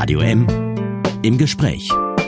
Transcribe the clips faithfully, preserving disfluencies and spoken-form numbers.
Radio M im Gespräch.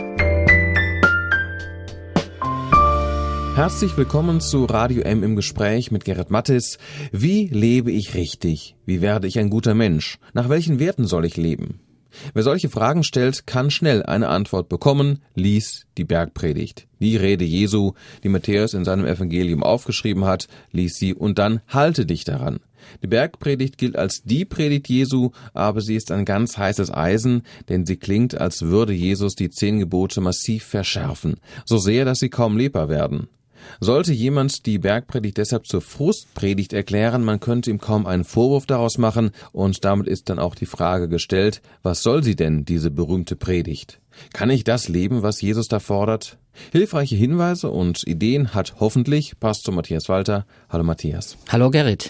Herzlich willkommen zu Radio M im Gespräch mit Gerrit Mattes. Wie lebe ich richtig? Wie werde ich ein guter Mensch? Nach welchen Werten soll ich leben? Wer solche Fragen stellt, kann schnell eine Antwort bekommen. Lies die Bergpredigt. Die Rede Jesu, die Matthäus in seinem Evangelium aufgeschrieben hat, lies sie und dann halte dich daran. Die Bergpredigt gilt als die Predigt Jesu, aber sie ist ein ganz heißes Eisen, denn sie klingt, als würde Jesus die zehn Gebote massiv verschärfen, so sehr, dass sie kaum lebbar werden. Sollte jemand die Bergpredigt deshalb zur Frustpredigt erklären, man könnte ihm kaum einen Vorwurf daraus machen, und damit ist dann auch die Frage gestellt, was soll sie denn, diese berühmte Predigt? Kann ich das leben, was Jesus da fordert? Hilfreiche Hinweise und Ideen hat hoffentlich Pastor Matthias Walter. Hallo Matthias. Hallo Gerrit.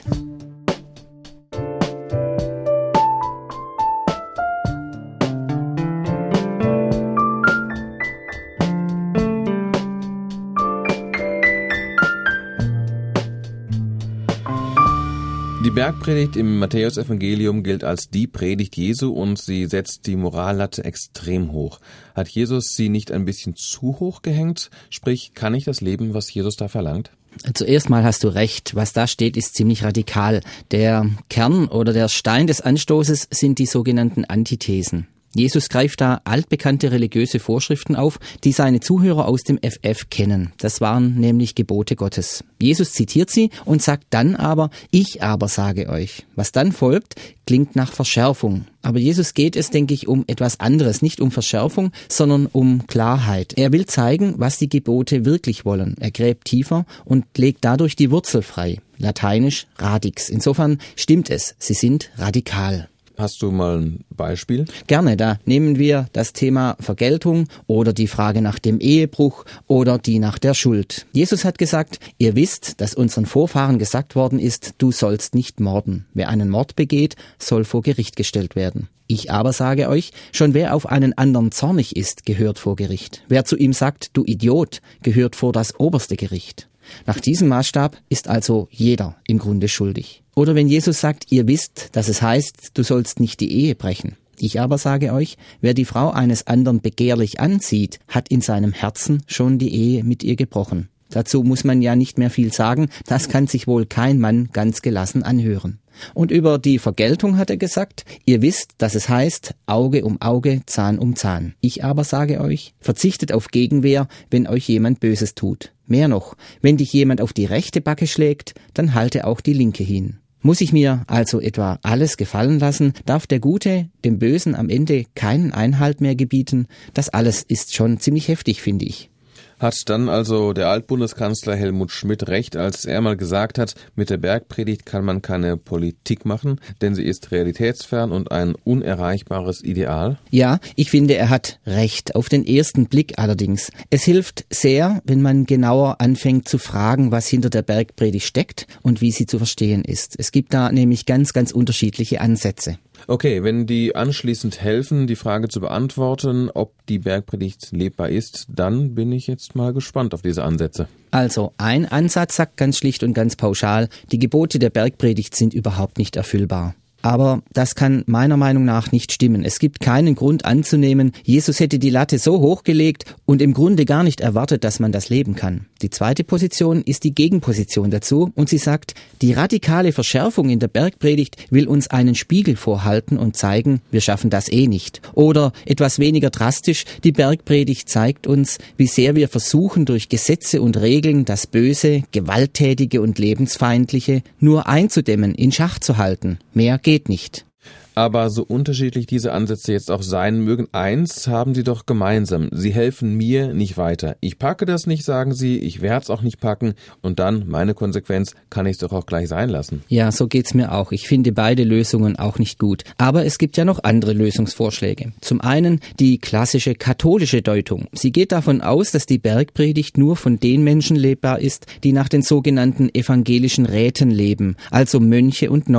Die Bergpredigt im Matthäus-Evangelium gilt als die Predigt Jesu und sie setzt die Morallatte extrem hoch. Hat Jesus sie nicht ein bisschen zu hoch gehängt? Sprich, kann ich das leben, was Jesus da verlangt? Zuerst mal hast du recht, was da steht, ist ziemlich radikal. Der Kern oder der Stein des Anstoßes sind die sogenannten Antithesen. Jesus greift da altbekannte religiöse Vorschriften auf, die seine Zuhörer aus dem F F kennen. Das waren nämlich Gebote Gottes. Jesus zitiert sie und sagt dann aber, ich aber sage euch. Was dann folgt, klingt nach Verschärfung. Aber Jesus geht es, denke ich, um etwas anderes. Nicht um Verschärfung, sondern um Klarheit. Er will zeigen, was die Gebote wirklich wollen. Er gräbt tiefer und legt dadurch die Wurzel frei. Lateinisch radix. Insofern stimmt es, sie sind radikal. Hast du mal ein Beispiel? Gerne, da nehmen wir das Thema Vergeltung oder die Frage nach dem Ehebruch oder die nach der Schuld. Jesus hat gesagt, ihr wisst, dass unseren Vorfahren gesagt worden ist, du sollst nicht morden. Wer einen Mord begeht, soll vor Gericht gestellt werden. Ich aber sage euch, schon wer auf einen anderen zornig ist, gehört vor Gericht. Wer zu ihm sagt, du Idiot, gehört vor das oberste Gericht. Nach diesem Maßstab ist also jeder im Grunde schuldig. Oder wenn Jesus sagt, ihr wisst, dass es heißt, du sollst nicht die Ehe brechen. Ich aber sage euch, wer die Frau eines anderen begehrlich ansieht, hat in seinem Herzen schon die Ehe mit ihr gebrochen. Dazu muss man ja nicht mehr viel sagen, das kann sich wohl kein Mann ganz gelassen anhören. Und über die Vergeltung hat er gesagt, ihr wisst, dass es heißt, Auge um Auge, Zahn um Zahn. Ich aber sage euch, verzichtet auf Gegenwehr, wenn euch jemand Böses tut. Mehr noch, wenn dich jemand auf die rechte Backe schlägt, dann halte auch die linke hin. Muss ich mir also etwa alles gefallen lassen, darf der Gute dem Bösen am Ende keinen Einhalt mehr gebieten? Das alles ist schon ziemlich heftig, finde ich. Hat dann also der Altbundeskanzler Helmut Schmidt recht, als er mal gesagt hat, mit der Bergpredigt kann man keine Politik machen, denn sie ist realitätsfern und ein unerreichbares Ideal? Ja, ich finde, er hat recht, auf den ersten Blick allerdings. Es hilft sehr, wenn man genauer anfängt zu fragen, was hinter der Bergpredigt steckt und wie sie zu verstehen ist. Es gibt da nämlich ganz, ganz unterschiedliche Ansätze. Okay, wenn die anschließend helfen, die Frage zu beantworten, ob die Bergpredigt lebbar ist, dann bin ich jetzt mal gespannt auf diese Ansätze. Also, ein Ansatz sagt ganz schlicht und ganz pauschal, die Gebote der Bergpredigt sind überhaupt nicht erfüllbar. Aber das kann meiner Meinung nach nicht stimmen. Es gibt keinen Grund anzunehmen, Jesus hätte die Latte so hochgelegt und im Grunde gar nicht erwartet, dass man das leben kann. Die zweite Position ist die Gegenposition dazu und sie sagt, die radikale Verschärfung in der Bergpredigt will uns einen Spiegel vorhalten und zeigen, wir schaffen das eh nicht. Oder etwas weniger drastisch, die Bergpredigt zeigt uns, wie sehr wir versuchen, durch Gesetze und Regeln das Böse, Gewalttätige und Lebensfeindliche nur einzudämmen, in Schach zu halten. Mehr geht nicht. Aber so unterschiedlich diese Ansätze jetzt auch sein mögen, eins haben sie doch gemeinsam. Sie helfen mir nicht weiter. Ich packe das nicht, sagen sie, ich werde es auch nicht packen und dann, meine Konsequenz, kann ich es doch auch gleich sein lassen. Ja, so geht's mir auch. Ich finde beide Lösungen auch nicht gut. Aber es gibt ja noch andere Lösungsvorschläge. Zum einen die klassische katholische Deutung. Sie geht davon aus, dass die Bergpredigt nur von den Menschen lebbar ist, die nach den sogenannten evangelischen Räten leben, also Mönche und Nonnen.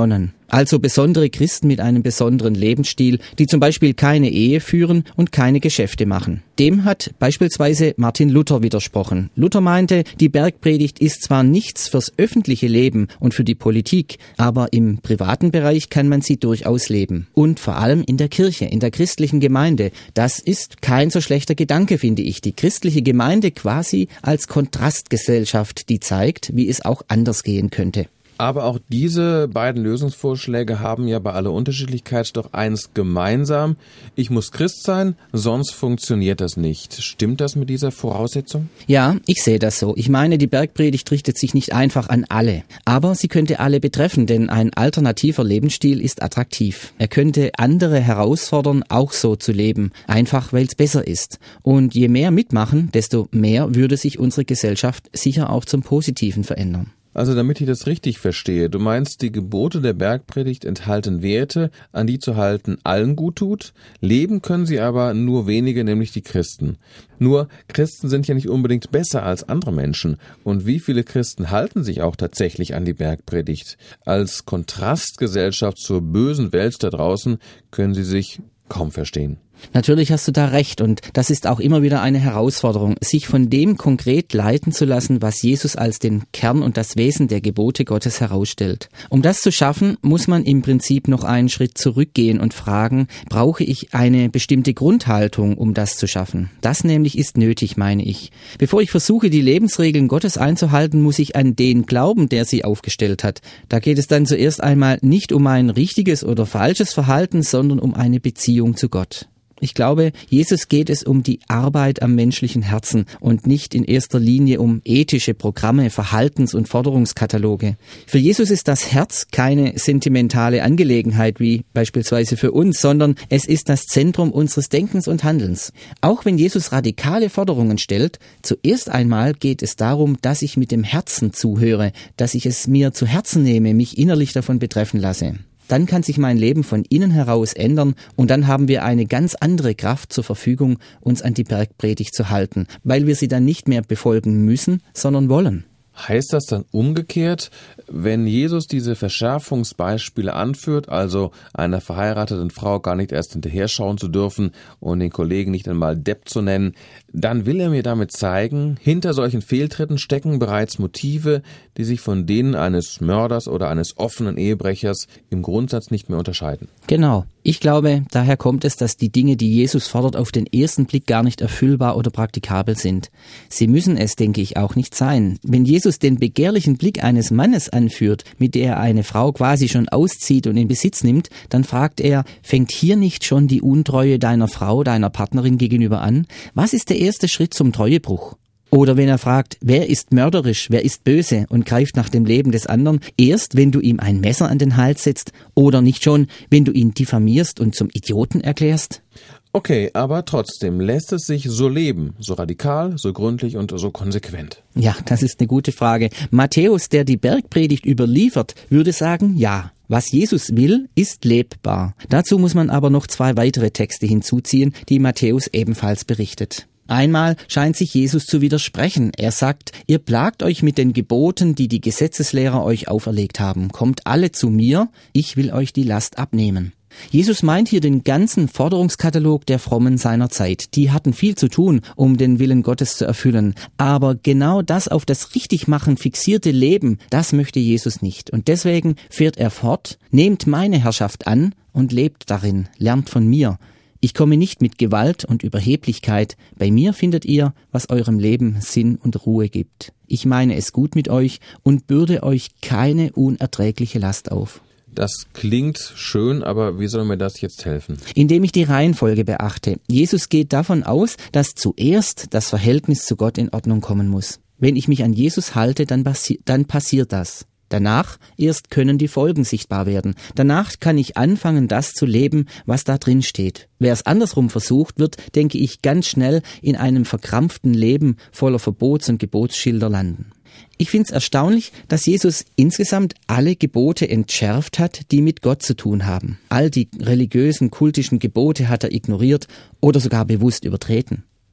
Also besondere Christen mit einem besonderen Lebensstil, die zum Beispiel keine Ehe führen und keine Geschäfte machen. Dem hat beispielsweise Martin Luther widersprochen. Luther meinte, die Bergpredigt ist zwar nichts fürs öffentliche Leben und für die Politik, aber im privaten Bereich kann man sie durchaus leben. Und vor allem in der Kirche, in der christlichen Gemeinde. Das ist kein so schlechter Gedanke, finde ich. Die christliche Gemeinde quasi als Kontrastgesellschaft, die zeigt, wie es auch anders gehen könnte. Aber auch diese beiden Lösungsvorschläge haben ja bei aller Unterschiedlichkeit doch eins gemeinsam. Ich muss Christ sein, sonst funktioniert das nicht. Stimmt das mit dieser Voraussetzung? Ja, ich sehe das so. Ich meine, die Bergpredigt richtet sich nicht einfach an alle. Aber sie könnte alle betreffen, denn ein alternativer Lebensstil ist attraktiv. Er könnte andere herausfordern, auch so zu leben. Einfach, weil es besser ist. Und je mehr mitmachen, desto mehr würde sich unsere Gesellschaft sicher auch zum Positiven verändern. Also damit ich das richtig verstehe, du meinst, die Gebote der Bergpredigt enthalten Werte, an die zu halten allen gut tut, leben können sie aber nur wenige, nämlich die Christen. Nur, Christen sind ja nicht unbedingt besser als andere Menschen. Und wie viele Christen halten sich auch tatsächlich an die Bergpredigt? Als Kontrastgesellschaft zur bösen Welt da draußen können sie sich kaum verstehen. Natürlich hast du da recht und das ist auch immer wieder eine Herausforderung, sich von dem konkret leiten zu lassen, was Jesus als den Kern und das Wesen der Gebote Gottes herausstellt. Um das zu schaffen, muss man im Prinzip noch einen Schritt zurückgehen und fragen, brauche ich eine bestimmte Grundhaltung, um das zu schaffen? Das nämlich ist nötig, meine ich. Bevor ich versuche, die Lebensregeln Gottes einzuhalten, muss ich an den glauben, der sie aufgestellt hat. Da geht es dann zuerst einmal nicht um ein richtiges oder falsches Verhalten, sondern um eine Beziehung zu Gott. Ich glaube, Jesus geht es um die Arbeit am menschlichen Herzen und nicht in erster Linie um ethische Programme, Verhaltens- und Forderungskataloge. Für Jesus ist das Herz keine sentimentale Angelegenheit wie beispielsweise für uns, sondern es ist das Zentrum unseres Denkens und Handelns. Auch wenn Jesus radikale Forderungen stellt, zuerst einmal geht es darum, dass ich mit dem Herzen zuhöre, dass ich es mir zu Herzen nehme, mich innerlich davon betreffen lasse. Dann kann sich mein Leben von innen heraus ändern und dann haben wir eine ganz andere Kraft zur Verfügung, uns an die Bergpredigt zu halten, weil wir sie dann nicht mehr befolgen müssen, sondern wollen. Heißt das dann umgekehrt, wenn Jesus diese Verschärfungsbeispiele anführt, also einer verheirateten Frau gar nicht erst hinterher schauen zu dürfen und den Kollegen nicht einmal Depp zu nennen, dann will er mir damit zeigen, hinter solchen Fehltritten stecken bereits Motive, die sich von denen eines Mörders oder eines offenen Ehebrechers im Grundsatz nicht mehr unterscheiden. Genau. Ich glaube, daher kommt es, dass die Dinge, die Jesus fordert, auf den ersten Blick gar nicht erfüllbar oder praktikabel sind. Sie müssen es, denke ich, auch nicht sein. Wenn Jesus den begehrlichen Blick eines Mannes anführt, mit der er eine Frau quasi schon auszieht und in Besitz nimmt, dann fragt er, fängt hier nicht schon die Untreue deiner Frau, deiner Partnerin gegenüber an? Was ist der erste Schritt zum Treuebruch? Oder wenn er fragt, wer ist mörderisch, wer ist böse und greift nach dem Leben des anderen, erst wenn du ihm ein Messer an den Hals setzt oder nicht schon, wenn du ihn diffamierst und zum Idioten erklärst? Okay, aber trotzdem lässt es sich so leben, so radikal, so gründlich und so konsequent? Ja, das ist eine gute Frage. Matthäus, der die Bergpredigt überliefert, würde sagen, ja. Was Jesus will, ist lebbar. Dazu muss man aber noch zwei weitere Texte hinzuziehen, die Matthäus ebenfalls berichtet. Einmal scheint sich Jesus zu widersprechen. Er sagt, ihr plagt euch mit den Geboten, die die Gesetzeslehrer euch auferlegt haben. Kommt alle zu mir, ich will euch die Last abnehmen. Jesus meint hier den ganzen Forderungskatalog der Frommen seiner Zeit. Die hatten viel zu tun, um den Willen Gottes zu erfüllen. Aber genau das auf das Richtigmachen fixierte Leben, das möchte Jesus nicht. Und deswegen fährt er fort, nehmt meine Herrschaft an und lebt darin, lernt von mir. Ich komme nicht mit Gewalt und Überheblichkeit. Bei mir findet ihr, was eurem Leben Sinn und Ruhe gibt. Ich meine es gut mit euch und bürde euch keine unerträgliche Last auf. Das klingt schön, aber wie soll mir das jetzt helfen? Indem ich die Reihenfolge beachte. Jesus geht davon aus, dass zuerst das Verhältnis zu Gott in Ordnung kommen muss. Wenn ich mich an Jesus halte, dann, passi- dann passiert das. Danach erst können die Folgen sichtbar werden. Danach kann ich anfangen, das zu leben, was da drin steht. Wer es andersrum versucht, wird, denke ich, ganz schnell in einem verkrampften Leben voller Verbots- und Gebotsschilder landen. Ich finde es erstaunlich, dass Jesus insgesamt alle Gebote entschärft hat, die mit Gott zu tun haben. All die religiösen, kultischen Gebote hat er ignoriert oder sogar bewusst übertreten.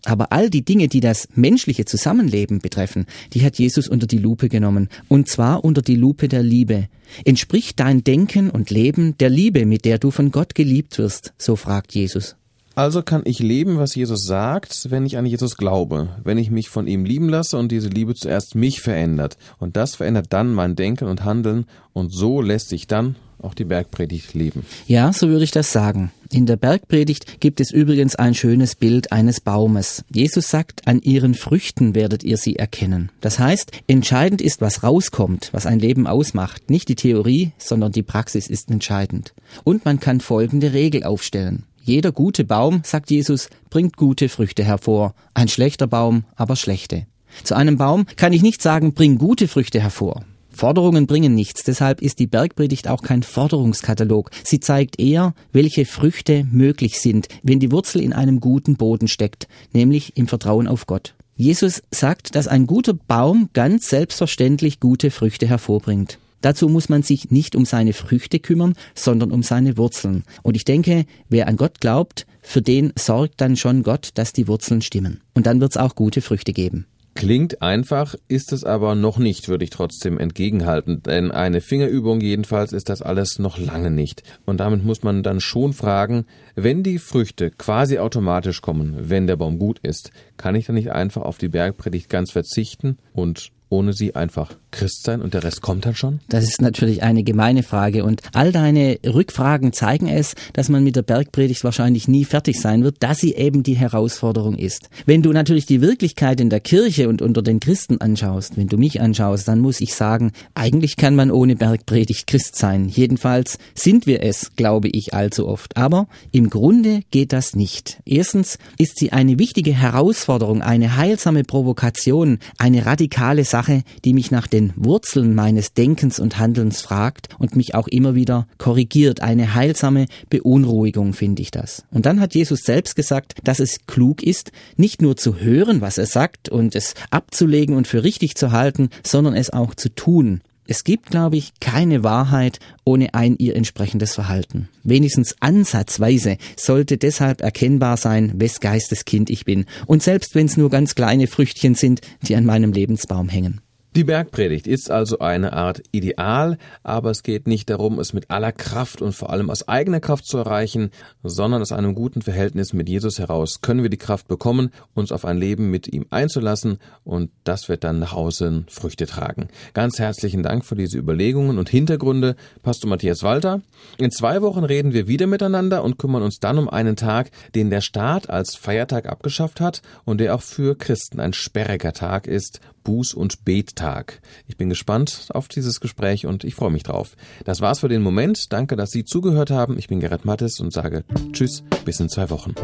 Aber all die Dinge, die das menschliche Zusammenleben betreffen, die hat Jesus unter die Lupe genommen. Und zwar unter die Lupe der Liebe. Entspricht dein Denken und Leben der Liebe, mit der du von Gott geliebt wirst? So fragt Jesus. Also kann ich leben, was Jesus sagt, wenn ich an Jesus glaube, wenn ich mich von ihm lieben lasse und diese Liebe zuerst mich verändert. Und das verändert dann mein Denken und Handeln und so lässt sich dann auch die Bergpredigt leben. Ja, so würde ich das sagen. In der Bergpredigt gibt es übrigens ein schönes Bild eines Baumes. Jesus sagt, an ihren Früchten werdet ihr sie erkennen. Das heißt, entscheidend ist, was rauskommt, was ein Leben ausmacht. Nicht die Theorie, sondern die Praxis ist entscheidend. Und man kann folgende Regel aufstellen. Jeder gute Baum, sagt Jesus, bringt gute Früchte hervor. Ein schlechter Baum, aber schlechte. Zu einem Baum kann ich nicht sagen, bring gute Früchte hervor. Forderungen bringen nichts, deshalb ist die Bergpredigt auch kein Forderungskatalog. Sie zeigt eher, welche Früchte möglich sind, wenn die Wurzel in einem guten Boden steckt, nämlich im Vertrauen auf Gott. Jesus sagt, dass ein guter Baum ganz selbstverständlich gute Früchte hervorbringt. Dazu muss man sich nicht um seine Früchte kümmern, sondern um seine Wurzeln. Und ich denke, wer an Gott glaubt, für den sorgt dann schon Gott, dass die Wurzeln stimmen. Und dann wird es auch gute Früchte geben. Klingt einfach, ist es aber noch nicht, würde ich trotzdem entgegenhalten. Denn eine Fingerübung jedenfalls ist das alles noch lange nicht. Und damit muss man dann schon fragen, wenn die Früchte quasi automatisch kommen, wenn der Baum gut ist, kann ich dann nicht einfach auf die Bergpredigt ganz verzichten und ohne sie einfach Christ sein und der Rest kommt dann schon? Das ist natürlich eine gemeine Frage und all deine Rückfragen zeigen es, dass man mit der Bergpredigt wahrscheinlich nie fertig sein wird, da sie eben die Herausforderung ist. Wenn du natürlich die Wirklichkeit in der Kirche und unter den Christen anschaust, wenn du mich anschaust, dann muss ich sagen, eigentlich kann man ohne Bergpredigt Christ sein. Jedenfalls sind wir es, glaube ich, allzu oft. Aber im Grunde geht das nicht. Erstens ist sie eine wichtige Herausforderung, eine heilsame Provokation, eine radikale Sache, die mich nach den Wurzeln meines Denkens und Handelns fragt und mich auch immer wieder korrigiert. Eine heilsame Beunruhigung finde ich das. Und dann hat Jesus selbst gesagt, dass es klug ist, nicht nur zu hören, was er sagt und es abzulegen und für richtig zu halten, sondern es auch zu tun. Es gibt, glaube ich, keine Wahrheit ohne ein ihr entsprechendes Verhalten. Wenigstens ansatzweise sollte deshalb erkennbar sein, wes Geistes Kind ich bin. Und selbst wenn es nur ganz kleine Früchtchen sind, die an meinem Lebensbaum hängen. Die Bergpredigt ist also eine Art Ideal, aber es geht nicht darum, es mit aller Kraft und vor allem aus eigener Kraft zu erreichen, sondern aus einem guten Verhältnis mit Jesus heraus können wir die Kraft bekommen, uns auf ein Leben mit ihm einzulassen und das wird dann nach außen Früchte tragen. Ganz herzlichen Dank für diese Überlegungen und Hintergründe, Pastor Matthias Walter. In zwei Wochen reden wir wieder miteinander und kümmern uns dann um einen Tag, den der Staat als Feiertag abgeschafft hat und der auch für Christen ein sperriger Tag ist, Buß- und Bettag. Ich bin gespannt auf dieses Gespräch und ich freue mich drauf. Das war's für den Moment. Danke, dass Sie zugehört haben. Ich bin Gerrit Mattes und sage Tschüss, bis in zwei Wochen.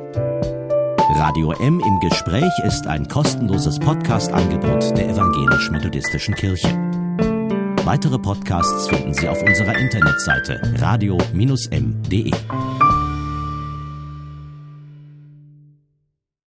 Radio M im Gespräch ist ein kostenloses Podcast-Angebot der Evangelisch-Methodistischen Kirche. Weitere Podcasts finden Sie auf unserer Internetseite radio Bindestrich m punkt de.